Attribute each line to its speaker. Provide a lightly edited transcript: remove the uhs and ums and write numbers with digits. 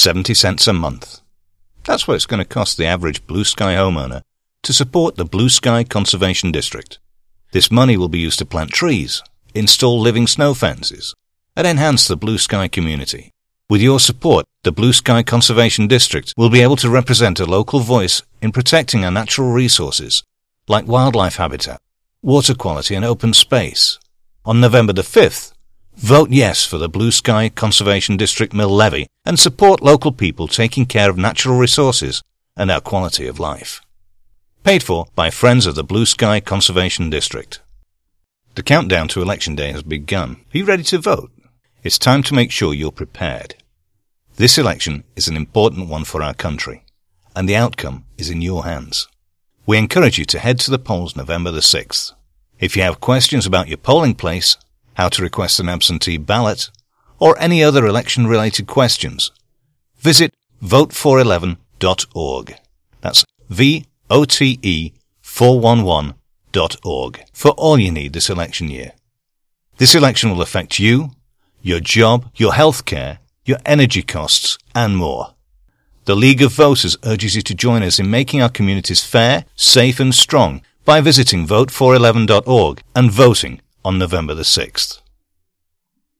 Speaker 1: 70 cents a month. That's what it's going to cost the average Blue Sky homeowner to support the Blue Sky Conservation District. This money will be used to plant trees, install living snow fences, and enhance the Blue Sky community. With your support, the Blue Sky Conservation District will be able to represent a local voice in protecting our natural resources, like wildlife habitat, water quality and open space. On November the 5th, vote yes for the Blue Sky Conservation District mill levy and support local people taking care of natural resources and our quality of life. Paid for by Friends of the Blue Sky Conservation District. The countdown to Election Day has begun. Are you ready to vote? It's time to make sure you're prepared. This election is an important one for our country, and the outcome is in your hands. We encourage you to head to the polls November the 6th. If you have questions about your polling place, how to request an absentee ballot, or any other election-related questions, visit vote411.org. That's VOTE411.org for all you need this election year. This election will affect you, your job, your health care, your energy costs, and more. The League of Voters urges you to join us in making our communities fair, safe and strong by visiting vote411.org and voting on November the 6th.